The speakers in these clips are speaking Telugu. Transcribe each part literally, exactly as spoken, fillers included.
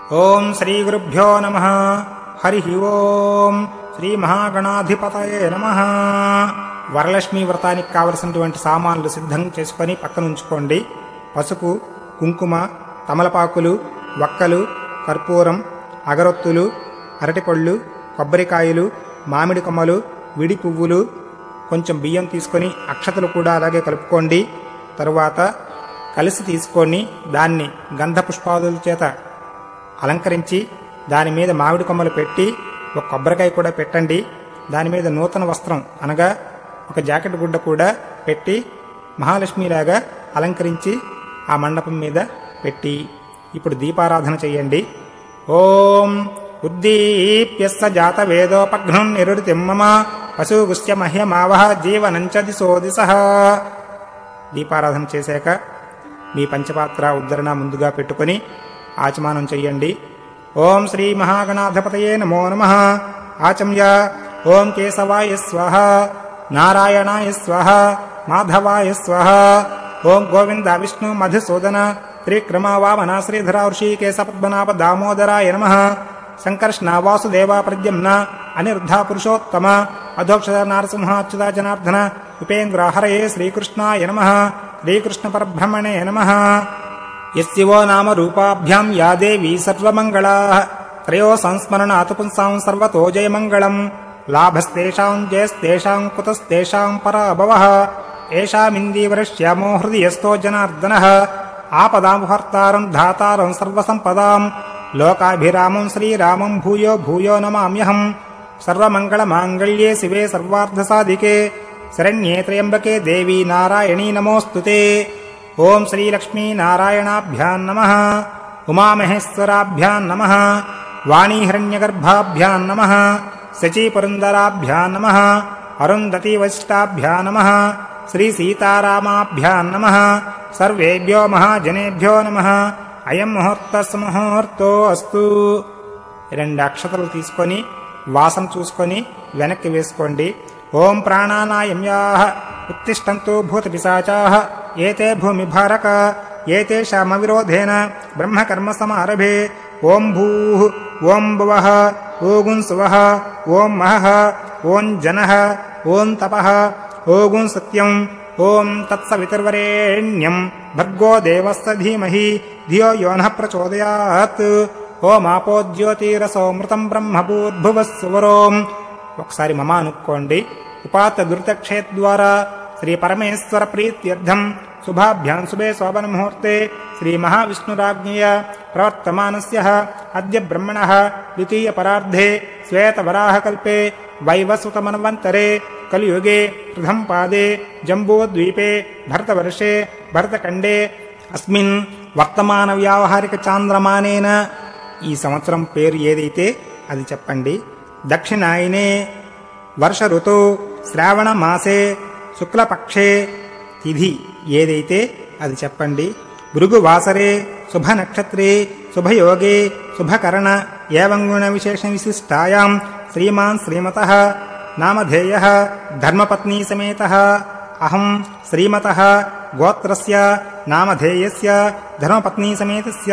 ఓం శ్రీ గురుభ్యో నమః. హరి ఓం. శ్రీ మహాగణాధిపతయే నమః. వరలక్ష్మీ వ్రతానికి కావలసినటువంటి సామాన్లు సిద్ధం చేసుకొని పక్కన ఉంచుకోండి. పసుపు, కుంకుమ, తమలపాకులు, వక్కలు, కర్పూరం, అగరొత్తులు, అరటిపళ్ళు, కొబ్బరికాయలు, మామిడి కొమ్మలు, విడి పువ్వులు, కొంచెం బియ్యం తీసుకొని అక్షతలు కూడా అలాగే కలుపుకోండి. తరువాత కలిసి తీసుకొని దాన్ని గంధ పుష్పాదుల చేత అలంకరించి దాని మీద మామిడి కొమ్మలు పెట్టి ఒక కొబ్బరికాయ కూడా పెట్టండి. దాని మీద నూతన వస్త్రం అనగా ఒక జాకెట్ గుడ్డ కూడా పెట్టి మహాలక్ష్మిలాగా అలంకరించి ఆ మండపం మీద పెట్టి ఇప్పుడు దీపారాధన చెయ్యండి. ఓం ఉద్దీప్యస్స జాత వేదోపఘ్నం నిరుడితిమ్మమ పశుగుస్య మహ్యమావహ జీవనంచ దిశో దిశః. దీపారాధన చేశాక మీ పంచపాత్ర ఉద్ధరణ ముందుగా పెట్టుకొని ఆచమానం చెయ్యండి. ఓం శ్రీ మహాగణాధిపతయే నమో నమః. ఆచమ్య. ఓం కేశవాయ స్వాహ, నారాయణాయ స్వాహ, మాధవాయ స్వాహ. ఓం గోవింద విష్ణు మధుసూదన త్రిక్రమ వామన శ్రీధర ఋషికేశ పద్మనాభ దామోదరాయ నమః. సంకర్షణ వాసుదేవ ప్రద్యుమ్న అనిరుద్ధ పురుషోత్తమ అధోక్షర నారసింహాచ్యుత జనార్దన ఉపేంద్ర హరయే శ్రీకృష్ణాయ నమః. శ్రీకృష్ణ పరబ్రహ్మణే నమః. యస్యో నామ రూపాభ్యాం యా దేవీ సర్వమంగళా త్రయో సంస్మరణాత్ పుంసాం సర్వతో జయమంగళం. లాభస్తేషాం జయస్తేషాం కుతస్తేషాం పరాభవః. ఏషామిందీవరశ్యామో హృదయస్థో జనార్దనః. ఆపదాముహర్తారం ధాతారం సర్వసంపదాం లోకాభిరామం శ్రీరామం భూయో భూయో నమామ్యహం. సర్వమంగళమాంగళ్యే శివే సర్వార్థసాధికే శరణ్యే త్రయంబకే దేవీ నారాయణీ నమోస్తుతే. ఓం శ్రీలక్ష్మీ నారాయణాభ్యాం నమః. ఉమామహేశ్వరాభ్యాం నమః. వాణీహిరణ్యగర్భాభ్యాం నమః. శచీపురందరాభ్యాం నమః. అరుంధతీ వశిష్టాభ్యాం నమః. శ్రీ సీతారామాభ్యాం నమః. సర్వేభ్యో మహాజనేభ్యో నమః. అయం ముహూర్తస్ ముహూర్తో అస్తు. రెండు అక్షతలు తీసుకొని వాసన చూసుకొని వెనక్కి వేసుకోండి. ఓం ప్రాణానాయమ్యాః ఉత్తిష్టంతు భూతపిశాచాః ఏతే భూమిభారక ఏతేషామవిరోధేన బ్రహ్మకర్మ సమారభే. ఓం భూః ఓం భువః ఓగుం సువః ఓం మహః ఓం జనః ఓం తపః ఓగుం సత్యం. ఓం తత్సవితుర్వరేణ్యం భర్గో దేవస్య ధీమహి ధియో యో నః ప్రచోదయాత్. ఓమాపో జ్యోతిరసోమృతం బ్రహ్మభూర్భువస్సువరోం. ఒకసారి మమ అనుకోండి. ఉపాత దురితక్షేత్ ద్వారా శ్రీ పరమేశ్వర ప్రీత్యర్థం శుభాభ్యాం శుభే శోభన ముహూర్తే శ్రీ మహావిష్ణురాజ్ఞయ ప్రవర్తమానస్య అద్య బ్రహ్మణః ద్వితీయ పరార్ధే శ్వేతవరాహకల్పే వైవస్వతమన్వంతరే కలియుగే ప్రథమ పాదే జంబూద్వీపే భరతవర్షే భరతఖండే అస్మిన్ వర్తమాన వ్యావహారిక చాంద్రమానేన. ఈ సంవత్సరం పేరు ఏదైతే అది చెప్పండి. దక్షిణాయనే వర్ష ఋతు శ్రావణ మాసే శుక్లపక్షే తిథి ఏదైతే అది చెప్పండి. భృగువాసరే శుభ నక్షత్రే శుభయోగే శుభకరణ ఏవం గుణ విశేష విశిష్టాయాం శ్రీమాన్ శ్రీమతః నామధేయః ధర్మపత్నీ సమేతః అహం శ్రీమతః గోత్రస్య నామధేయస్య ధర్మపత్నీ సమేతస్య.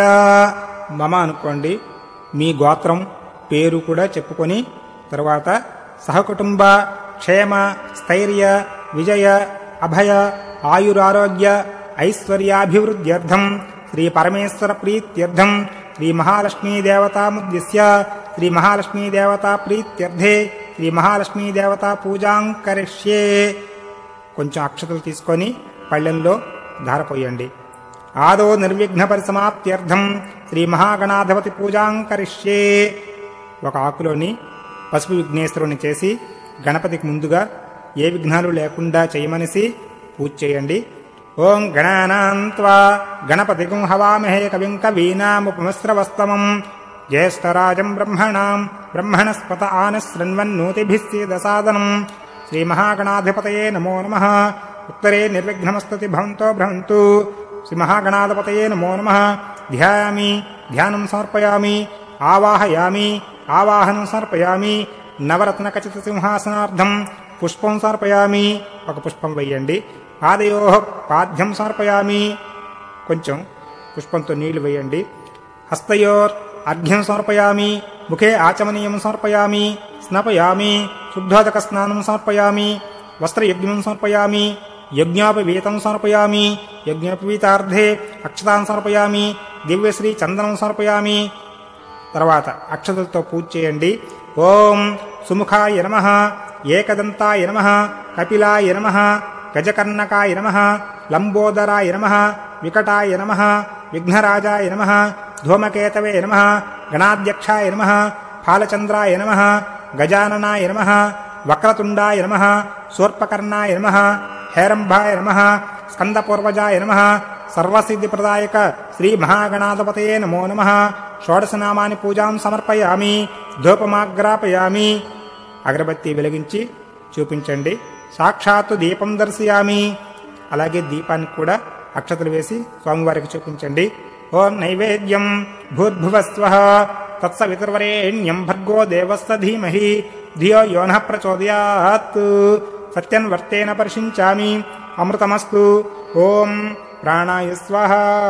మమ అనుకోండి. మీ గోత్రం పేరు కూడా చెప్పుకొని తరువాత సహకుటుంబ క్షేమ స్థైర్య విజయ అభయ ఆయురారోగ్య ఐశ్వర్యాభివృద్ధ్యర్థం శ్రీ పరమేశ్వర ప్రీత్యర్థం శ్రీ మహాలక్ష్మీదేవతాముద్దిశ్య శ్రీ మహాలక్ష్మీదేవతా ప్రీత్యర్థే శ్రీ మహాలక్ష్మీదేవతా పూజాం కరిష్యే. కొంచెం అక్షతలు తీసుకొని పళ్ళెంలో ధారపోయండి. ఆదో నిర్విఘ్న పరిసమాప్త్యర్థం శ్రీ మహాగణాధిపతి పూజాం కరిష్యే. ఒక ఆకులోని పసుపు విఘ్నేశ్వరుని చేసి గణపతికి ముందుగా ఏ విఘ్నాలు లేకుండా చేయమనిసి పూజ చేయండి. ఓం గణానాం త్వా గణపతిగుం హవామహే కవిం కవీనాముపమస్రవస్తమం జ్యేష్ఠరాజం బ్రహ్మణాం బ్రహ్మణస్పత ఆనశృణ్వన్నోతిభిः సీదసాదనం. శ్రీ మహాగణాధిపతయే నమో నమః. ఉత్తరే నిర్విఘ్నమస్తు భవంతో భ్రవంతు. శ్రీ మహాగణాధిపతయే నమో నమః. ధ్యాయామి ధ్యానం సమర్పయామి ఆవాహయామి ఆవాహనం సమర్పయామి. నవరత్న ఖచిత సింహాసనార్థం పుష్పం సమర్పయామి. ఒక పుష్పం వేయండి. పాదయో పాద్యం సమర్పయామి. కొంచెం పుష్పంతో నీళ్లు వేయండి. హస్తయోర్ అర్ఘ్యం సమర్పయామి. ముఖే ఆచమనీయం సమర్పయామి. స్నపయామి. శుద్ధోదకస్నానం సమర్పయామి. వస్త్రయజ్ఞం సమర్పయామి. యజ్ఞోపవీతం సమర్పయామి. యజ్ఞోపవీతార్థే అక్షతాన్ సమర్పయామి. దివ్యశ్రీ చందనం సమర్పయామి. తర్వాత అక్షతలతో పూజ చేయండి. ఓం సుముఖాయ నమః, ఏకదంతాయ నమః, కపిలాయ నమః, గజకర్ణకాయ నమః, లంబోదరాయ నమః, వికటాయ నమః, విఘ్నరాజాయ నమః, ధూమకేతవే నమః, గణాధ్యక్షాయ నమః, ఫాలచంద్రాయ నమః, గజాననాయ నమః, వక్రతుండాయ నమః, శూర్పకర్ణాయ నమః, హేరంభాయ నమః, స్కందపూర్వజాయ నమః, సర్వసిద్ధిప్రదాయక శ్రీ మహాగణాధిపతయే నమో నమః. షోడశనామాని పూజాం సమర్పయామి. ధూపమాగ్రాపయామి. అగరబత్తి వెలిగించి చూపించండి. సాక్షాత్తు దీపం దర్శయామి. అలాగే దీపానికి కూడా అక్షతలు వేసి స్వామివారికి చూపించండి. ఓం నైవేద్యం భూర్భువస్వః తత్సవితుర్వరేణ్యం భర్గో దేవస్య ధీమహి ధియో యో నః ప్రచోదయాత్. సత్యన్వర్తేన పరిషించామి. అమృతమస్తు. ఓం ప్రాణాయ స్వాహ.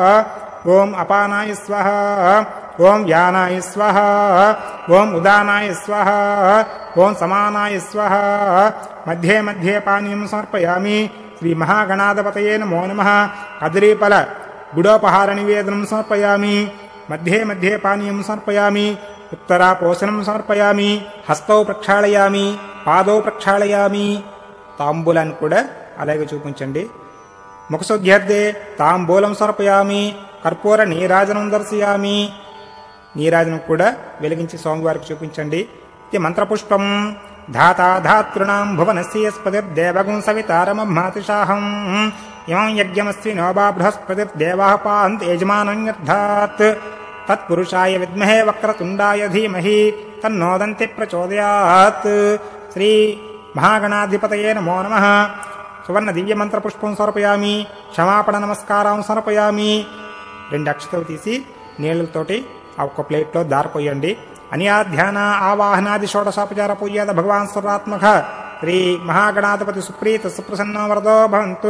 ఓం అపానాయ స్వాహ. ఓం వ్యానాయ స్వాహ. ఓం ఉదానాయ స్వాహ. ఓం సమానాయ స్వాహ. మధ్యే మధ్యే పానీయం సమర్పయామి. శ్రీ మహాగణాధిపతయే నమో నమః. కదలీఫల గుడోపహార నివేదనం సమర్పయామి. మధ్యే మధ్యే పానీయం సమర్పయామి. ఉత్తరా పోషణం సమర్పయామి. హస్తౌ ప్రక్షాళయామి. పాదౌ ప్రక్షాళయామి. తాంబూలాన్ని కూడా అలాగే చూపించండి. ముఖశుద్ధ్యర్థే తాంబూలం సమర్పయామి. కర్పూర నీరాజనం దర్శయామి. నీరాజనం కూడా వెలిగించి స్వామివారికి చూపించండి. ఇది మంత్రపుష్పం. ధాతా ధాతృణాం భువనస్య యస్పతిర్దేవగుం సవితారమమాతిషాహం ఇమం యజ్ఞమస్మి నోబా బృహస్పతిర్దేవాః పాంత్ యజమానన్యర్థాత్ తత్పురుషాయ విద్మహే వక్రతుండాయ ధీమహి తన్నోదంతి ప్రచోదయాత్. శ్రీ మహాగణాధిపతయే నమో నమః. సువర్ణ దివ్య మంత్ర పుష్పం సమర్పయామి. క్షమాపణ నమస్కారం సమర్పయామి. రెండు అక్షతలు తీసి నీళ్లతోటి ఆ ఒక్క ప్లేట్లో దారిపోయండి. అన్యాధ్యాన ఆవాహనాది షోడశోపచార పూజాద భగవాన్ సర్వాత్మక శ్రీ మహాగణాధిపతి సుప్రీత సుప్రసన్న వరదో భవంతు.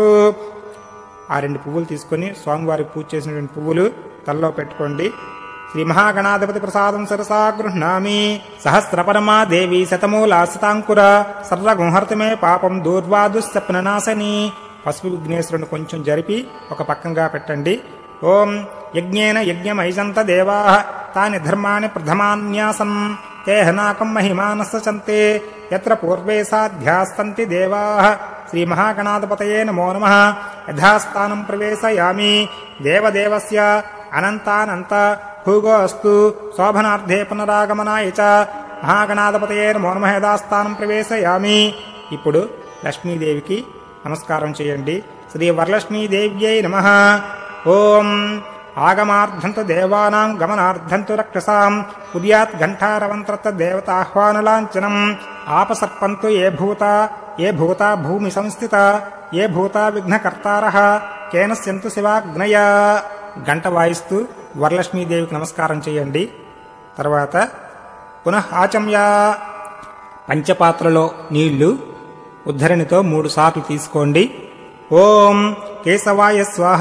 ఆ రెండు పువ్వులు తీసుకొని స్వామివారికి పూజ చేసినటువంటి పువ్వులు తలలో పెట్టుకోండి. శ్రీ మహాగణాధిపతి ప్రసాదం సరసా గృహ్ణామి. సహస్రపరమా దేవి శతమూలా శతాంకుర సర్వగుంహర్తమే పాపం దూర్వా దుస్సప్ననాశని. పసుపు విఘ్నేశ్వరుని కొంచెం జరిపి ఒక పక్కంగా పెట్టండి. ఓం యజ్ఞేన యజ్ఞమైజంత దేవాః తాని ధర్మాణి ప్రథమాన్యాసం తేహనాకం మహిమానస్సంతే యత్ర పూర్వే సాధ్యాస్తంతి దేవాః. శ్రీ మహాగణాధిపతయే నమో నమః. యథాస్థానం ప్రవేశయామి. దేవదేవస్య అనంతానంత భూగో అస్తు శోభనార్థే పునరాగమనాయ చ. మహాగణాధిపతయే నమో నమః. యథాస్థానం ప్రవేశయామి. ఇప్పుడు లక్ష్మీదేవికి నమస్కారం చేయండి. శ్రీ వరలక్ష్మీదేవ్యై నమః. ఓం ఆగమార్థంతు దేవానాం గమనార్థంతు రక్షసాం ఉద్యాత్ ఘంటారవంత్రత దేవతాహ్వానలాంఛనం ఆపసర్పంతు ఏ భూత ఏ భూత భూమి సంస్థిత ఏ భూత విఘ్నకర్తారః కేనస్యంతు శివాగ్నయ. గంట వాయిస్తూ వరలక్ష్మీదేవికి నమస్కారం చేయండి. తర్వాత పునః ఆచమ్య. పంచపాత్రలో నీళ్లు ఉద్ధరణితో మూడు సార్లు తీసుకోండి. ఓం కేశవాయ స్వాహ.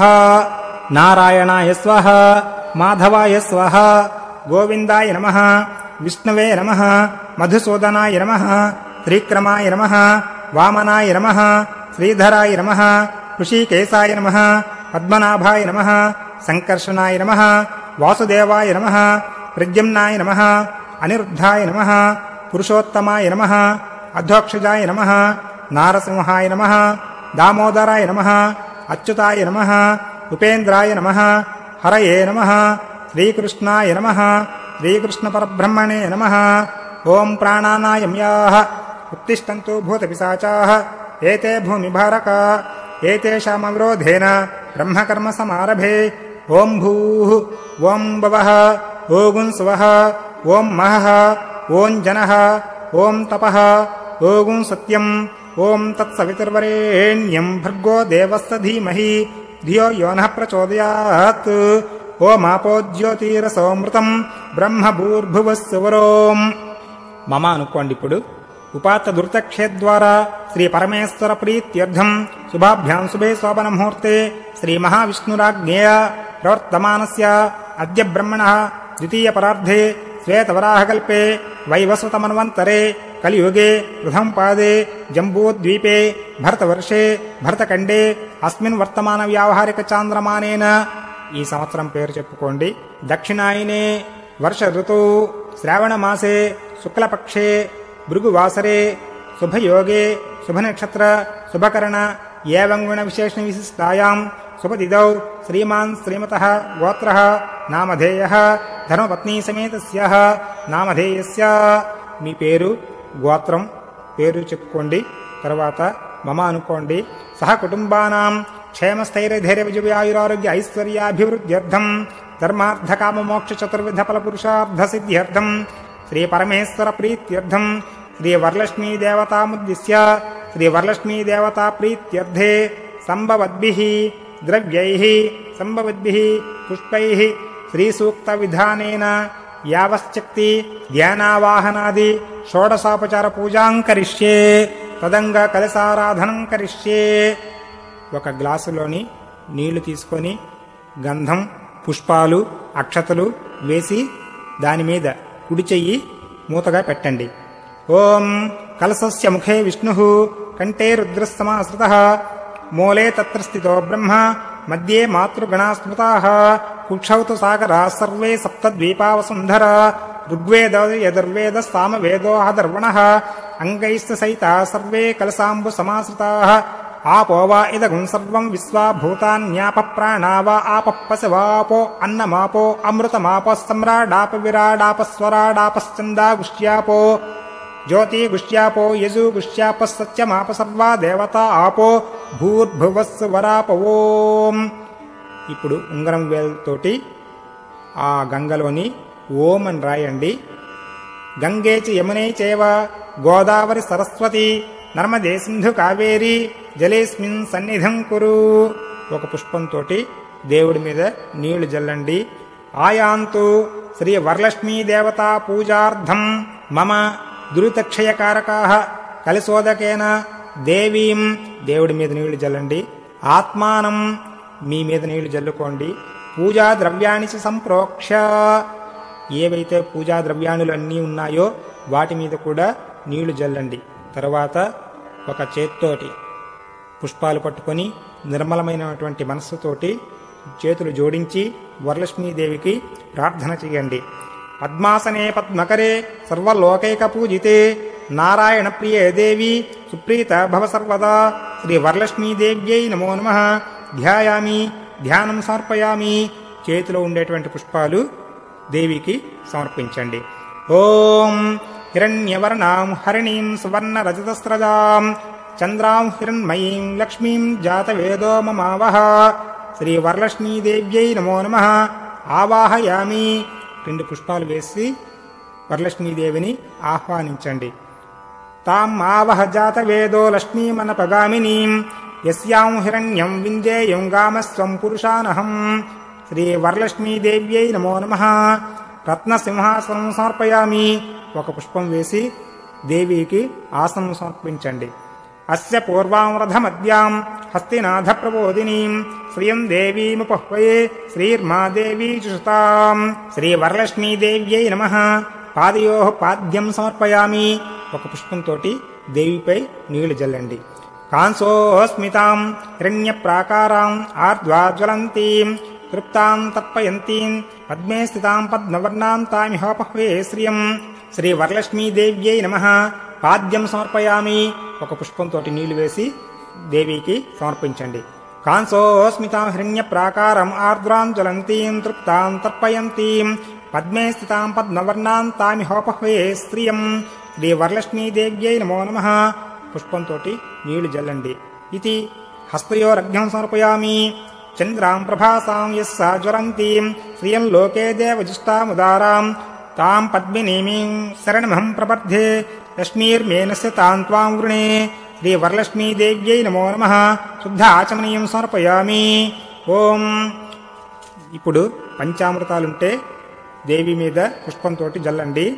నారాయణాయ స్వాహ. మాధవాయ స్వాహ. గోవిందాయ నమః. విష్ణవే నమః. మధుసూదనాయ నమః. త్రిక్రమాయ నమః. వామనాయ నమః. శ్రీధరాయ నమః. ఋషికేశాయ నమః. పద్మనాభాయ నమః. సంకర్షణాయ నమః. వాసుదేవాయ నమః. ప్రద్యుమ్నాయ నమః. అనిరుద్ధాయ నమః. పురుషోత్తమాయ నమః. అధ్వక్షజాయ నమః. నారసింహాయ నమః. దామోదరాయ నమః. అచ్యుతాయ నమః. ఉపేంద్రాయ నమః. హరయే నమః. శ్రీకృష్ణాయ నమః. శ్రీకృష్ణ పరబ్రహ్మణే నమః. ఓం ప్రాణానాయమ్యాః ఉత్తిష్టంతు భూతపిశాచాః ఏతే భూమిభారక ఏతేషామవిరోధేన బ్రహ్మకర్మ సమారభే. ఓం భూః ఓం భవః ఓం స్వః ఓం మహః ఓం జనః ఓం తపః ఓం సత్యం ఓం తత్సవితుర్వరేణ్యం భర్గో దేవస్య ధీమహి ధియో యో నః ప్రచోదయాత్. ఓమాపో జ్యోతిరసోమృతం బ్రహ్మభూర్భువస్సువరోం. మమ అనుకోండి. ఇప్పుడు ఉపాత దుర్తక్షేద్వారా శ్రీ పరమేశ్వర ప్రీత్యర్థం శుభాభ్యాం శుభే శోభన ముహూర్తే శ్రీ మహావిష్ణురాజ్ఞేయ ప్రవర్తమానస్య అద్య బ్రహ్మణః ద్వితీయ పరార్ధే శ్వేతవరాహకల్పే వైవస్వతమన్వంతరే కలియుగే ప్రథమ పాదే జంబూద్వీపే భరతవర్షే భరతఖండే అస్మిన్ వర్తమాన వ్యావహారిక చాంద్రమానేన ఈ సంవత్సరం పేరు చెప్పుకోండి. దక్షిణాయనే వర్ష ఋతువు శ్రావణమాసే శుక్లపక్షే భృగువాసరే శుభయోగే శుభనక్షత్ర శుభకరణ ఏవం గుణ విశేషణ విశిష్టాయాం శుభతిథౌ శ్రీమాన్ శ్రీమతః గోత్రః నామధేయః ధర్మపత్నీ సమేతస్యః నామధేయస్య. మీ పేరు గోత్రం పేరు చెప్పుకోండి. తర్వాత మమ అనుకోండి. సహ కుటుంబానాం క్షేమస్థైర్యధైర్య విజయాయురారోగ్య ఐశ్వర్యాభివృద్ధ్యర్థం ధర్మార్థ కామ మోక్ష చతుర్విధ ఫల పురుషార్థ సిద్ధ్యర్థం శ్రీ పరమేశ్వర ప్రీత్యర్థం శ్రీ వరలక్ష్మీ దేవతాముద్దిశ్య శ్రీ వరలక్ష్మీ దేవతా ప్రీత్యర్థే సంభవద్భిః ద్రవ్యైః సంభవద్భిః పుష్పైః శ్రీ సూక్త విధానేన యావశ్చక్తి ధ్యానావాహనాది షోడశోపచార పూజాం కరిష్యే తదంగ కలశారాధనం కరిష్యే. ఒక గ్లాసులోని నీళ్లు తీసుకొని గంధం పుష్పాలు అక్షతలు వేసి దానిమీద కుడి చెయ్యి మూతగా పెట్టండి. ఓం కలశస్య ముఖే విష్ణుః కంఠే రుద్రస్తమాశ్రితః మూలే తత్ర స్థితో బ్రహ్మ మధ్యే మాతృగణా స్మృతాః కుక్షౌ తు సాగరాः సర్వే సప్తద్వీపావసుంధరా ఋగ్వేదో యజుర్వేద సామవేదో అధర్వణః అంగైశ్చ సహితాः సర్వే కలశాంబు సమాశ్రితాः ఆపో వా ఇదగుం సర్వం విశ్వా భూతాన్యాప ప్రాణా వా ఆపః పశవాపో అన్నమాపో అమృతమాపో సమ్రాడాప విరాడాప స్వరాడాపశ్చందా గుష్యాపో జ్యోతి గుష్యాపో యజు గుష్యాప సత్యమాప సర్వా దేవతా ఆపో భూర్భువస్సు వరాప ఓం. ఇప్పుడు ఉంగరం వేలుతోటి ఆ గంగలోని ఓం అని రాయండి. గంగేచి యమునే చేవ గోదావరి సరస్వతి నర్మదే సింధు కావేరి జలేస్మిన్ సన్నిధం కురు. ఒక పుష్పంతో దేవుడి మీద నీళ్లు జల్లండి. ఆయాంతు శ్రీ వరలక్ష్మీ దేవతా పూజార్థం మమ దురితక్షయకారకాః కలిశోదకేన దేవీం దేవుడి మీద నీళ్లు జల్లండి. ఆత్మానం మీ మీద నీళ్లు జల్లుకోండి. పూజా ద్రవ్యాణి సంప్రోక్ష ఏవైతే పూజా ద్రవ్యాణులు అన్నీ ఉన్నాయో వాటి మీద కూడా నీళ్లు జల్లండి. తర్వాత ఒక చేత్తోటి పుష్పాలు పట్టుకొని నిర్మలమైనటువంటి మనస్సుతోటి చేతులు జోడించి వరలక్ష్మీదేవికి ప్రార్థన చేయండి. పద్మాసనే పద్మకరే సర్వలోకైక పూజితే నారాయణ ప్రియే దేవి సుప్రీత భవ సర్వదా శ్రీ వరలక్ష్మీదేవ్యై నమో నమః ధ్యాయామి ధ్యానం సమర్పయామి. చేతిలో ఉండేటువంటి పుష్పాలు దేవికి సమర్పించండి. ఓం హిరణ్యవర్ణాం హరిణీం సువర్ణ రజతస్రజాం చంద్రాం హిరణ్మయీం లక్ష్మీం జాతవేదో మమావహ శ్రీ వరలక్ష్మీదేవ్యై నమో నమః ఆవాహయామి. రెండు పుష్పాలు వేసి వరలక్ష్మీదేవిని ఆహ్వానించండి. తాం ఆవహ జాతవేదో లక్ష్మీమనపగామినీం యస్యాం హిరణ్యం విందేయం గామస్వం పురుషానహం శ్రీ వరలక్ష్మీదేవ్యై నమో నమః రత్నసింహాసనం సమర్పయామి. ఒక పుష్పం వేసి దేవికి ఆసనం సమర్పించండి. అస్య పూర్వామృధమద్యాం హస్తినాథ ప్రబోధినీం శ్రియం దేవీముపహ్వయే శ్రీర్మా దేవీ చుషతాం శ్రీ వరలక్ష్మీదేవ్యై నమః పాదయోః పాద్యం సమర్పయామి. ఒక పుష్పంతో దేవిపై నీళ్లు జల్లండి. కాంసోస్మితాం హిరణ్య ప్రాకారాం ఆర్ద్వాజ్వలంతీం తృప్తాం తర్పయంతీం పద్మే స్థితాం పద్మవర్ణాం తామిహోపహ్వే శ్రియం శ్రీ వరలక్ష్మీదేవ్యై నమః పాద్యం సమర్పయామి. ఒక పుష్పంతో నీళ్లు వేసి దేవికి సమర్పించండి. కాంసోస్మితాం హిరణ్య ప్రాకారం ఆర్ద్రాం జ్వలంతీం తృప్తాం తర్పయంతీం పద్మే స్థితాం పద్మవర్ణాం తామిహోపహ్వే శ్రియం శ్రీ వరలక్ష్మీదేవ్యై నమో నమః పుష్పంతో నీళ్లు జల్లండి. ఇది హస్తయోరర్ఘ్యం సమర్పయామి. చంద్రాం ప్రభాసాం యస్సా జ్వలంతీం శ్రియం లోకే దేవజిష్టాముదారాం తాం పద్మినీమీం శరణమహం ప్రపద్యే లక్ష్మీర్మేనస్య తాం త్వాం వృణే శ్రీ వరలక్ష్మీదేవ్యై నమో నమః శుద్ధ ఆచమనీయం సమర్పయామి. ఓం. ఇప్పుడు పంచామృతాలుంటే దేవి మీద పుష్పంతో జల్లండి.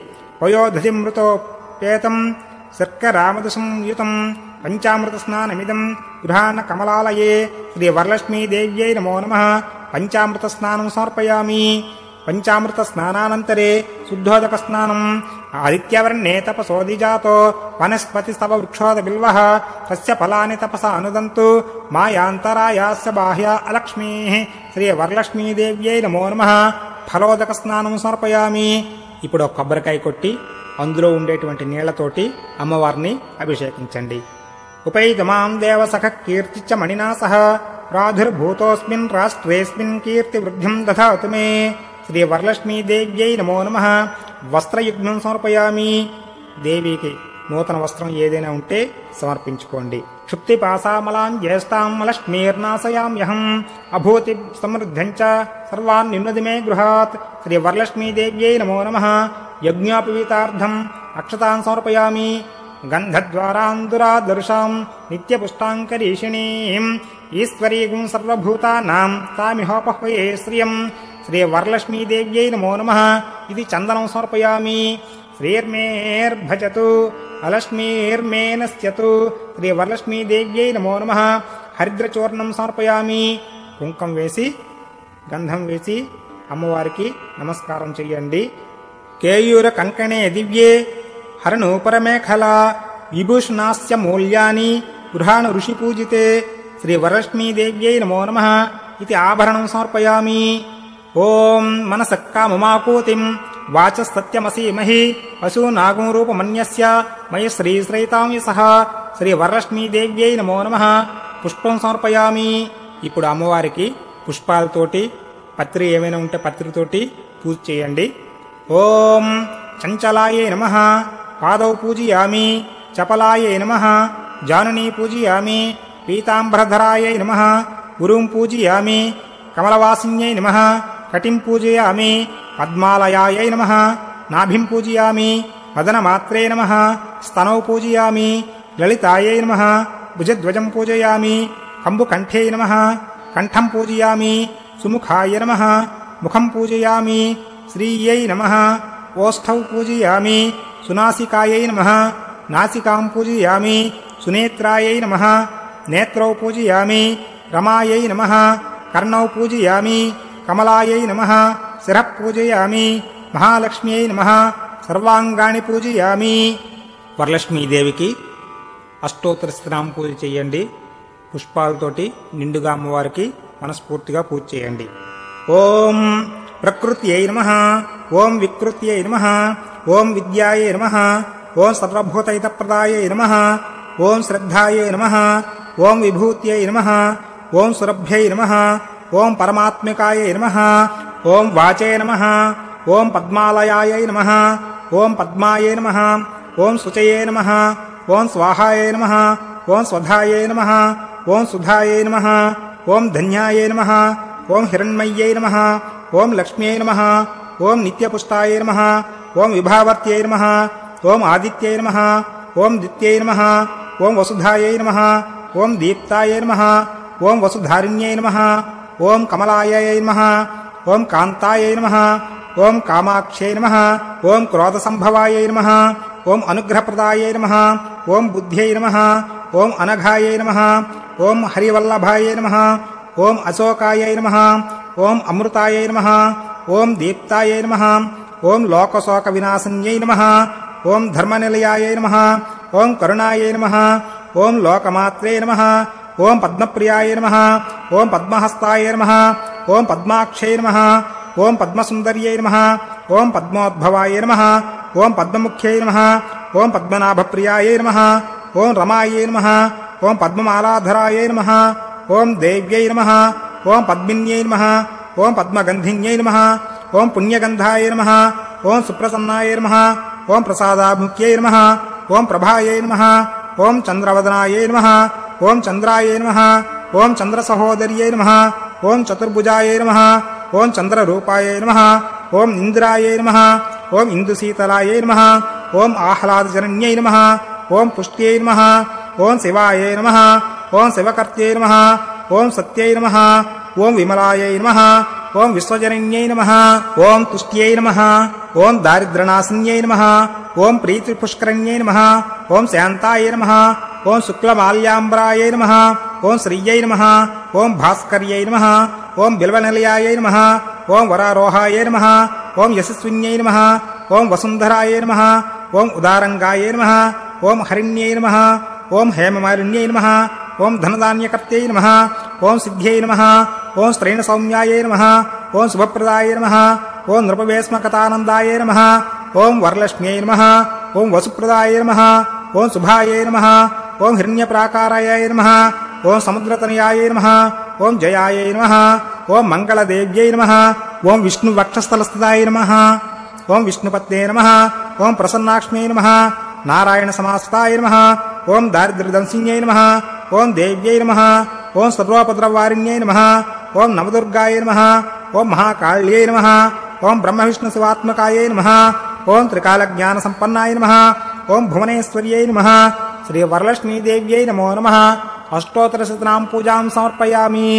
పయోధతిమృతోపేతం శర్కరామదసంయుతం పంచామృత స్నానమిదం గృహాన కమలాలయే శ్రీ వరలక్ష్మీదేవ్యై నమో నమః పంచామృత స్నానం సమర్పయామి. పంచామృత స్నానానంతరే శుద్ధోదక స్నానం ఆదిత్యవర్ణే తపసోదిజాతో వనస్పతి స్తవ వృక్షోద బిల్వః తస్య ఫలాని తపస అనుదంతు మాయాంతరాయాస్య బాహ్య అలక్ష్మీ శ్రీ వరలక్ష్మీదేవ్యై నమో నమః. ఫలోదక స్నానం సమర్పయామి. ఇప్పుడు ఒక కొబ్బరికాయ కొట్టి అందులో ఉండేటువంటి నీళ్లతోటి అమ్మవారిని అభిషేకించండి. ఉపైతమాం దేవసఖ కీర్తిచ్చ మణినా సహ ప్రాదుర్భూతోస్మిన్ రాష్ట్రేస్మిన్ కీర్తి వృద్ధిం దధాతు మే. శ్రీ వరలక్ష్మీదేవ్యై నమో నమః. వస్త్రయుగ్మం సమర్పయామి. దేవికి నూతన వస్త్రం ఏదైనా ఉంటే సమర్పించుకోండి. క్షుప్తిపాసామలాం జ్యేష్ఠాం లక్ష్మీర్నాశయామ్యహం అభూతి సమృద్ధం చ సర్వాన్ నిన్నది మే గృహాత్. శ్రీ వరలక్ష్మీదేవ్యై నమో నమః. యజ్ఞోపవీతార్థం అక్షతాన్ సమర్పయామి. గంధద్వారాందురాదర్శాం నిత్యపుష్టాంకరీషిణీం ఈశ్వరీం సర్వభూతానాం తామిహోపహ్వయే శ్రియం. శ్రీ వరలక్ష్మీదేవ్యై నమో నమః. ఇది చందనం సమర్పయామి. శ్రీర్మేర్భజతు అలక్ష్మీర్మే నశ్యతు. శ్రీ వరలక్ష్మీదేవ్యై నమో నమః. హరిద్రచూర్ణం సమర్పయామి. కుంకం వేసి గంధం వేసి అమ్మవారికి నమస్కారం చెయ్యండి. కేయూర కంకణే దివ్యే హరనూపరమేఖలా విభూషణాస్య మూల్యాని గృహాణ ఋషి పూజితే. శ్రీ వరలక్ష్మీదేవ్యై నమో నమః. ఇది ఆభరణం సమర్పయామి. ఓం మనసక్కామమాకూతిం వాచస్తత్యమసీమహి పశూనాగం రూపమన్యస్య మయి శ్రీశ్రైతాం యసః. శ్రీ వరలక్ష్మీదేవ్యై నమో నమః. పుష్పం సమర్పయామి. ఇప్పుడు అమ్మవారికి పుష్పాలతోటి పత్రి ఏమైనా ఉంటే పత్రితోటి పూజ చేయండి. ఓం చంచలాయే నమః. పాదౌ పూజయామి. చపలాయే నమః. జానునీ పూజయామి. పీతాంబరధరాయై నమః. గురుం పూజయామి. కమలవాసిన్యై నమః. కటిం పూజయామి. పద్మాలయాయై నమః. నాభిం పూజయామి. వదనమాత్రే నమః. స్తనౌ పూజయామి. లలితాయై నమః. భుజధ్వజం పూజయామి. కంబుకంఠే నమః. కంఠం పూజయామి. సుముఖాయ నమః. ముఖం పూజయామి. శ్రీయై నమః. ఓష్ఠౌ పూజయామి. సునాసికాయై నమః. నాసికాం పూజయామి. సునేత్రాయై నమః. నేత్రౌ పూజయామి. రమాయై నమః. కర్ణౌ పూజయామి. కమలాయై నమః. శిరః పూజయామి. మహాలక్ష్మ్యై నమః. సర్వాంగాణి పూజయామి. వరలక్ష్మీదేవికి అష్టోత్తర స్తోత్రం పూజ చేయండి. పుష్పాలతోటి నిండుగా అమ్మవారికి మనస్ఫూర్తిగా పూజ చేయండి. ఓం ప్రకృత్యై నమః. ఓం వికృత్యై నమః. ఓం విద్యాయై నమః. ఓం సర్వభూతహితప్రదాయై నమః. ఓం శ్రద్ధాయై నమః. ఓం విభూత్యై నమః. ఓం సురభ్యై నమః. ఓం పరమాత్మికాయై నమః. ఓం వాచే నమః. ఓం పద్మాలయాయై నమః. ఓం పద్మాయై నమః. ఓం శుచయే నమః. ఓం స్వాహాయై నమః. ఓం స్వధాయై నమః. ఓం సుధాయై నమః. ఓం ధన్యాయై నమః. ఓం హిరణ్మయ్యై నమః. ఓం లక్ష్మ్యై నమః. ఓం నిత్యపుష్టాయై నమః. ఓం విభావర్త్యై నమః. ఓం ఆదిత్యై నమః. ఓం దిత్యై నమః. ఓం వసుధాయై నమః. ఓం దీప్తాయై నమః. ఓం వసుధారిణ్యై నమః. ఓం కమలాయై నమః. ఓం కాంతాయై నమః. ఓం కామాక్షై నమః. ఓం క్రోధసంభవాయై నమః. ఓం అనుగ్రహప్రదాయై నమః. ఓం బుద్ధ్యై నమః. ఓం అనఘాయై నమః. ఓం హరివల్లభాయై నమః. ఓం అశోకాయై నమః. ఓం అమృతాయై నమః. ఓం దీప్తాయై నమః. ఓం లోకశోక వినాశన్యై నమః. ఓం ధర్మనిలయాయై నమః. ఓం కరుణాయై నమః. ఓం లోకమాత్రే నమః. ఓం పద్మప్రియాయ నమః. ఓం పద్మహస్తాయ నమః. ఓం పద్మాక్షై నమః. ఓం పద్మసుందర్యై నమః. ఓం పద్మోద్భవాయ నమః. ఓం పద్మముఖ్యై నమః. ఓం పద్మనాభప్రియాయ నమః. ఓం రమాయై నమః. ఓం పద్మమాలాధరాయ నమః. ఓం దేవ్యై నమః. ఓం పద్మిన్యై నమః. ఓం పద్మగంధిన్యై నమః. ఓం పుణ్యగంధాయ నమః. ఓం సుప్రసన్నాయ నమః. ఓం ప్రసాదాముఖ్యై నమః. ఓం ప్రభాయై నమః. ఓం చంద్రవదనాయ నమః. ఓం చంద్రాయ నమః. ఓం చంద్రసహోదర్యై నమః. ఓం చతుర్భుజాయ నమః. ఓం చంద్రరూపాయ నమః. ఓం ఇంద్రాయ నమః. ఓం ఇందుశీతలాయ నమః. ఓం ఆహ్లాదజనన్యై నమః. ఓం పుష్ట్యై నమః. ఓం శివాయ నమః. ఓం శివకర్త్యై నమః. ఓం సత్యై నమః. ఓం విమలాయ నమః. ఓం విశ్వజనన్యై నమః. ఓం తుష్ట్యై నమః. ఓం దారిద్ర్యనాశిన్యై నమః. ఓం ప్రీతిపుష్కరణ్యై నమః. ఓం శాంతాయ నమః. ఓం శుక్లమాల్యాంబరాయ నమః. ఓం శ్రీయై నమః. ఓం భాస్కర్యై నమః. ఓం బిల్వనిలయాయ నమః. ఓం వరారోహాయ నమః. ఓం యశస్విన్యై నమః. ఓం వసుంధరాయ నమః. ఓం ఉదారంగాయ నమః. ఓం హరిణ్యై నమః. ఓం హేమమాలిన్యై నమః. ఓం ధనధాన్యకర్త్యై నమః. ఓం సిద్ధ్యై నమః. ఓం స్త్రైణ సౌమ్యాయ నమః. ఓం శుభప్రదాయ నమః. ఓం నృపవేస్మకతానందాయ నమః. ఓం వరలక్ష్మ్యై నమః. ఓం వసుప్రదాయ నమః. ఓం శుభాయ నమః. ఓం హిరణ్యప్రాకారాయ నమః. ఓం సముద్రతనయాయ నమః. ఓం జయాయ నమః. ఓం మంగళదేవ్యై నమః. ఓం విష్ణువక్షస్థలస్థితాయ నమః. ఓం విష్ణుపత్నే నమః. ఓం ప్రసన్నాక్ష్మ్యై నమః. నారాయణ సమాశ్రితాయ నమః. ఓం దారిద్ర్యదంసిన్యై నమః. ఓం దేవ్యై నమః. ఓం సర్వోపద్రవారిణ్యై నమః. ఓం నవదుర్గాయ నమః. ఓం మహాకాళ్యై నమః. ఓం బ్రహ్మవిష్ణు శివాత్మకాయ నమః. ఓం త్రికాలజ్ఞాన సంపన్నాయ నమః. ఓం భువనేశ్వర్యై నమః. శ్రీ వరలక్ష్మీదేవ్యై నమో నమః. అష్టోత్తరశతనాం పూజాం సమర్పయామి.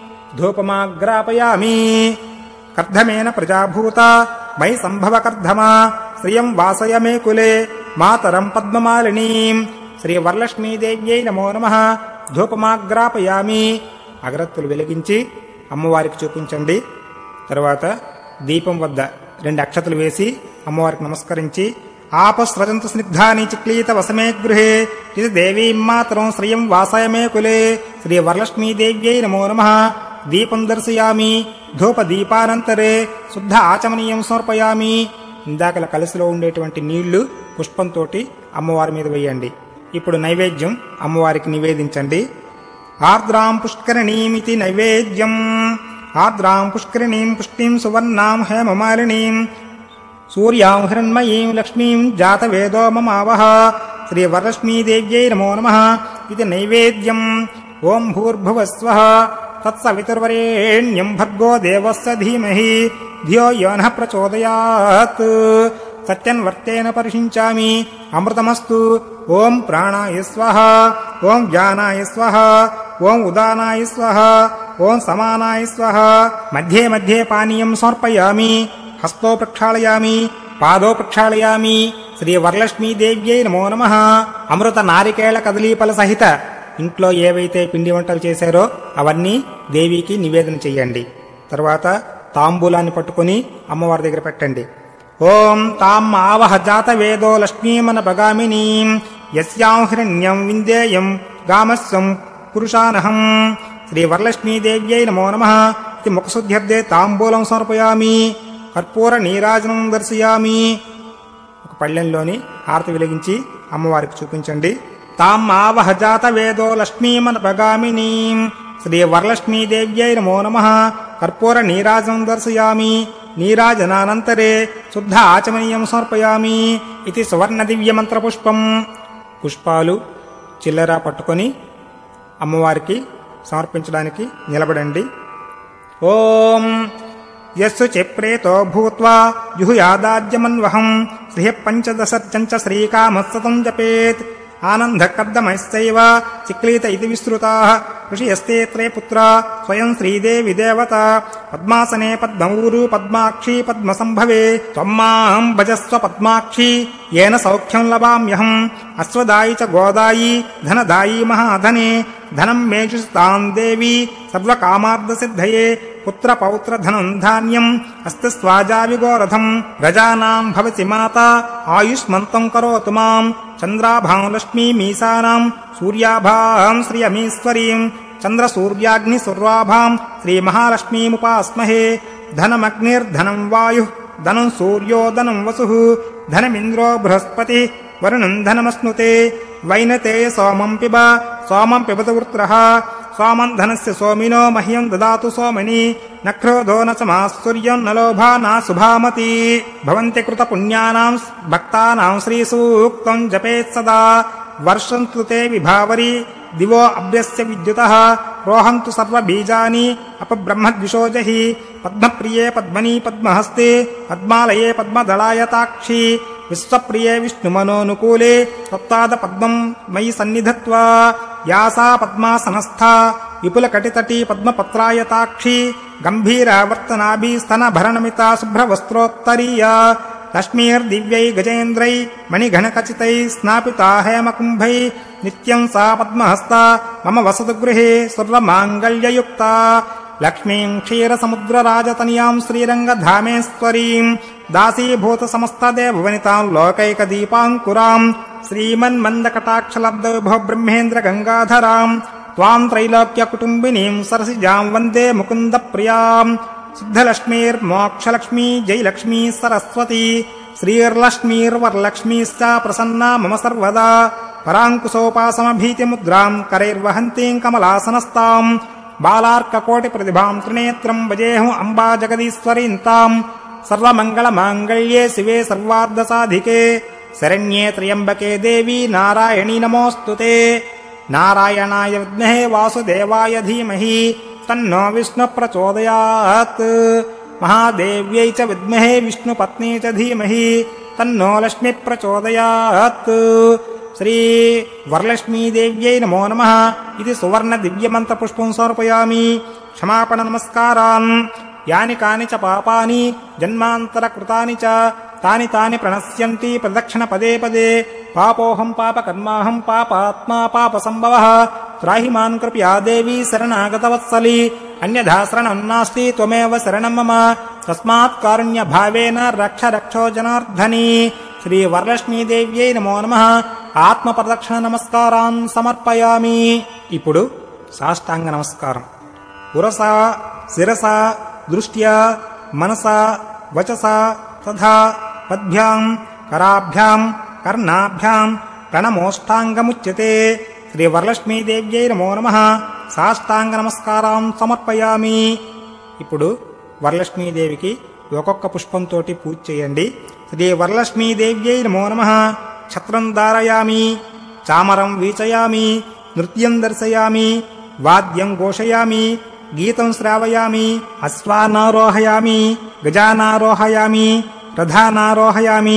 ధూపమాగ్రాపయామి. కర్ధమేన ప్రజాభూత మయి సంభవ కర్ధమా శ్రియం వాసయ మే కులే మాతరం పద్మమాలినీం. శ్రీ వరలక్ష్మీదేవ్యై నమో నమః. ధూపమాగ్రాపయామి. అగరత్తులు వెలిగించి అమ్మవారికి చూపించండి. తరువాత దీపం వద్ద రెండు అక్షతలు వేసి అమ్మవారికి నమస్కరించి ఆపస్రజంతు స్నిగ్ధాని చిక్లీత వసమే గృహే ఇది దేవీం మాతరం శ్రియం వాసయ మే కులే. శ్రీ వరలక్ష్మీదేవ్యై నమో నమః. దీపం దర్శయామి. ధూప దీపానంతరే శుద్ధ ఆచమనీయం సమర్పయామి. ఇందాకల కలసిలో ఉండేటువంటి నీళ్లు పుష్పంతో అమ్మవారి మీద వేయండి. ఇప్పుడు నైవేద్యం అమ్మవారికి నివేదించండి. ఆర్ద్రాం పుష్కరిణీమితి నైవేద్యం. ఆర్ద్రాం పుష్కరిణీం పుష్టిం సువర్ణాం హేమమాలినీం సూర్యాం హిరణ్మయీం లక్ష్మీం జాతవేదో మమావహ. శ్రీ వరలక్ష్మీదేవ్యై నమో నమః. ఇది నైవేద్యం. ఓం భూర్భువస్వః తత్సవితుర్వరేణ్యం భర్గో దేవస్య ధీమహి ధియో యో నః ప్రచోదయాత్. సత్యన్వర్తేన పరిషించామి. అమృతమస్తు. ఓం ప్రాణాయ స్వః. ఓం జ్ఞానాయ స్వః. ఓం ఉదానాయ స్వః. ఓం సమానాయ స్వః. మధ్యే మధ్యే పానీయం సమర్పయామి. హస్తో ప్రక్షాళయామి. పాదో ప్రక్షాళయామి. శ్రీ వరలక్ష్మీదేవ్యై నమో నమః. అమృత నారికేళ కదలీపల సహిత ఇంట్లో ఏవైతే పిండి వంటలు చేశారో అవన్నీ దేవికి నివేదన చెయ్యండి. తర్వాత తాంబూలాన్ని పట్టుకుని అమ్మవారి దగ్గర పెట్టండి. ఓం తాం ఆవహ జాత వేదో లక్ష్మీమన భగామినీం యస్యాం హిరణ్యం విందేయం గామస్వం పురుషానహం. శ్రీ వరలక్ష్మీదేవ్యై నమో నమః. ఇది ముఖశుద్ధ్యర్థే తాంబూలం సమర్పయామి. కర్పూర నీరాజనం దర్శయామి. ఒక పళ్ళెంలోని హారతి వెలిగించి అమ్మవారికి చూపించండి. తాం ఆవహ జాత వేదో లక్ష్మీమన భగామినీం. శ్రీ వరలక్ష్మీదేవ్యై నమో నమః. కర్పూర నీరాజనం దర్శయామి. నీరాజనానంతరే శుద్ధ ఆచమనీయం సమర్పయామి. ఇది సువర్ణ దివ్య మంత్ర పుష్పం. పుష్పాలు చిల్లర పట్టుకొని అమ్మవారికి సమర్పించడానికి నిలబడండి. ఓం యస్సు చిప్రేతో భూత్వా జుహుయాదాజ్యమన్వహం శ్రియ పంచదశర్చంచ శ్రీకామస్సతం జపేత్. ఆనందకర్దమైశ్చైవ చిక్లీత ఇది విస్తృతాః ఋషియస్తేత్రే పుత్రా స్వయం శ్రీదేవి దేవత. పద్మాసనే పద్మూరు పద్మాక్షి పద్మసంభవే త్వమ్మాం భజస్వ పద్మాక్షి येन सौख्यं लभाम्यहम्. अश्वदायी च गोदायी धनदायी महाधने धनं मेजुस्तां देवी सर्वकामार्थसिद्धये. पुत्रपौत्रधनं धान्यम् अस्ति स्वाजाविगोरथम्. प्रजानां भवति माता आयुष्मन्तं करोतु माम्. चन्द्राभां लक्ष्मीमीशानां सूर्याभां श्रियमीश्वरीं. चन्द्रसूर्याग्निसूर्वाभां श्रीमहालक्ष्मीमुपास्महे. धनमग्निर्धनं वायुः धनं सूर्यो धनं वसुः धनमिन्द्रो बृहस्पति वरुणं धनमश्नुते. वैनतेय सोमं पिब सोमं पिबतु वृत्रः. सोमं धनस्य सोमिनो मह्यं ददातु सोमनि. न क्रोधो न समाः न लोभा न शुभामति. भवन्ति कृतपुण्यानां भक्तानां श्रीसूक्तं जपेत् सदा. वर्षन्तु ते विभावरि दिवो अभ्यस्य विद्युतः. रोहन्तु सर्वबीजानि अपब्रह्मद्विषोजहि. पद्मप्रिये पद्मनि पद्महस्ते पद्मालये पद्मदलायताक्षि. विश्वप्रिये विष्णुमनोनुकूले त्वत्पाद पद्मं मयि सन्निधत्वा. या सा पद्मासनस्था विपुलकटितटी पद्मपत्रायताक्षि. गम्भीरावर्तनाभि स्तनभरणमिता शुभ्रवस्त्रोत्तरीया. लक्ष्मीर्दिव्यै गजेन्द्रै मणिघनखचितै स्नापिता हेमकुम्भै. नित्यं सा पद्महस्ता मम वसतु गृहे सर्वमाङ्गल्ययुक्ता. లక్ష్మీం క్షీరసముద్రరాజతనయాం శ్రీరంగధామేశ్వరీం దాసీభూత సమస్తదేవవనితాం లోకైకదీపాంకురాం శ్రీమన్మందకటాక్షలబ్ధవిభో బ్రహ్మేంద్ర గంగాధరాం త్వాం త్రైలోక్యకుటుంబినీం సరసిజాం వందే ముకుంద ప్రియాం సిద్ధలక్ష్మీర్మోక్షలక్ష్మీ జయలక్ష్మీ సరస్వతి శ్రీర్లక్ష్మీర్వరలక్ష్మీశ్చ ప్రసన్నా మమ సర్వదా పరాంకుశోపాసమభీతిముద్రాం కరైర్వహంతీం కమలాసనస్తాం బాలార్కకోటి ప్రతిభాం త్రినేత్రం భజేహం అంబా జగదీశ్వరీం తాం సర్వమంగళమాంగళ్యే శివే సర్వార్ధసాధికే శరణ్యే త్ర్యంబకే దేవీ నారాయణీ నమోస్తుతే నారాయణాయ విద్మహే వాసుదేవాయ ధీమహి తన్నో విష్ణు ప్రచోదయాత్ మహాదేవ్యై చ విద్మహే విష్ణుపత్నీ చ ధీమహి తన్నో లక్ష్మి ప్రచోదయాత్ శ్రీ వరలక్ష్మీదేవ్యై నమో నమః ఇది సువర్ణ దివ్యమంత్ర పుష్పం సమర్పయామి. క్షమాపణ నమస్కారాన్. యాని కాని చ పాపాని జన్మాంతర కృతాని చ తాని తాని ప్రణశ్యంతి ప్రదక్షిణ పదే పదే. పాపోహం పాపకర్మాహం పాపాత్మా పాప సంభవః త్రాహి మాం కృపయా దేవి శరణాగతవత్సలి అన్యథా శరణం నాస్తి త్వమేవ శరణం మమ తస్మాత్ కారుణ్య భావేన రక్ష రక్షో జనార్దని. శ్రీ వరలక్ష్మీదేవ్యై నమో నమః. ఆత్మ ప్రదక్షిణ నమస్కారాన్ సమర్పయామి. ఇప్పుడు సాష్టాంగ నమస్కారం. ఉరస శిరస దృష్ట్యా మనస వచస తథా పద్భ్యాం కరాభ్యాం కర్ణాభ్యాం ప్రణమోష్టాంగముచ్యతే. శ్రీ వరలక్ష్మీదేవ్యై నమో నమః. సాష్టాంగ నమస్కారం సమర్పయామి. ఇప్పుడు వరలక్ష్మీదేవికి ఒక్కొక్క పుష్పంతో పూజ చేయండి. శ్రీ వరలక్ష్మీదేవ్యై నమో నమః. ఛత్రం ధారయామి, చామరం వీచయామి, నృత్యం దర్శయామి, వాద్యం ఘోషయామి, గీతం శ్రావయామి, అశ్వానారోహయామి, గజానారోహయామి, రథానారోహయామి,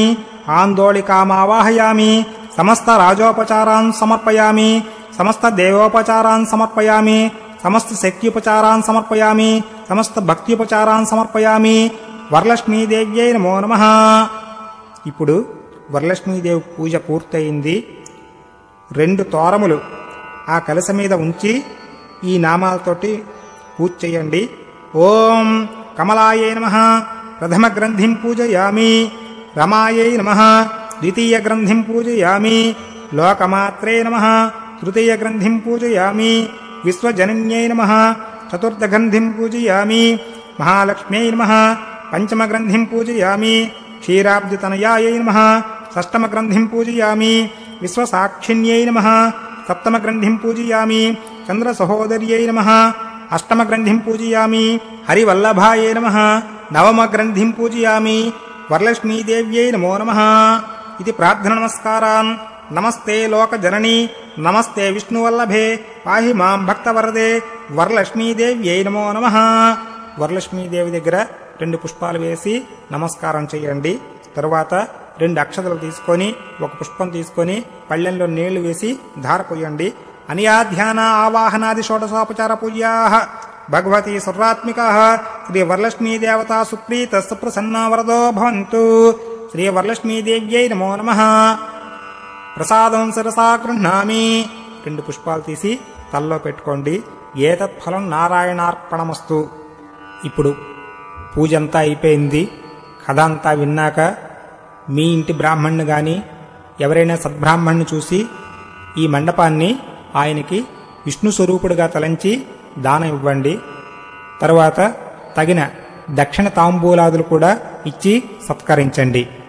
ఆందోళికామావాహయామి, సమస్త రాజోపచారాన్ సమర్పయామి, సమస్త దేవోపచారాన్ సమర్పయామి, సమస్త శక్త్యుపచారాన్ సమర్పయామి, సమస్త భక్త్యుపచారాన్ సమర్పయామి. వరలక్ష్మీదేవ్యై నమో నమః. ఇప్పుడు వరలక్ష్మీదేవి పూజ పూర్తయింది. రెండు తోరములు ఆ కలశ మీద ఉంచి ఈ నామాలతోటి పూజ చేయండి. ఓం కమలాయై నమః ప్రథమ గ్రంథిం పూజయామి, రమాయై నమః ద్వితీయ గ్రంథిం పూజయామి, లోకమాత్రే నమః తృతీయ గ్రంథిం పూజయామి, విశ్వజనన్యై నమః చతుర్థ గ్రంథిం పూజయామి, మహాలక్ష్మ్యై నమః పంచమ గ్రంథిం పూజయామి, క్షీరాబ్దితనయాయై నమః షష్టమ గ్రంథిం పూజయామి, విశ్వసాక్షిణ్యై నమః సప్తమ గ్రంథిం పూజయామి, చంద్ర సహోదర్యై నమః అష్టమ గ్రంథిం పూజయామి, హరివల్లభాయై నమః నవమ గ్రంథిం పూజయామి. వరలక్ష్మీదేవ్యై నమో నమః. ఇది ప్రార్థన నమస్కారాన్. నమస్తే లోకజనని నమస్తే విష్ణువల్లభే పాహి మాం భక్తవరదే వరలక్ష్మీదేవ్యై నమో నమః. వరలక్ష్మీదేవి దగ్గర రెండు పుష్పాలు వేసి నమస్కారం చేయండి. తరువాత రెండు అక్షతలు తీసుకొని ఒక పుష్పం తీసుకొని పళ్ళెంలో నీళ్లు వేసి ధార పోయండి. అనియాధ్యాన ఆవాహనాది షోడశోపచార పూజ్యా భగవతి సర్వాత్మికా శ్రీ వరలక్ష్మీదేవతా సుప్రీత సుప్రసన్నా వరదో భవంతు. శ్రీ వరలక్ష్మీదేవ్యై నమో నమః. ప్రసాదం శిరసా గృహ్ణామి. రెండు పుష్పాలు తీసి తల్లో పెట్టుకోండి. ఏతత్ఫలం నారాయణార్పణమస్తు. ఇప్పుడు పూజంతా అయిపోయింది. కథ అంతా విన్నాక మీ ఇంటి బ్రాహ్మణ్ణి గాని ఎవరైనా సద్బ్రాహ్మణ్ణి చూసి ఈ మండపాన్ని ఆయనకి విష్ణు స్వరూపుడుగా తలంచి దానం ఇవ్వండి. తరువాత తగిన దక్షిణ తాంబూలాదులు కూడా ఇచ్చి సత్కరించండి.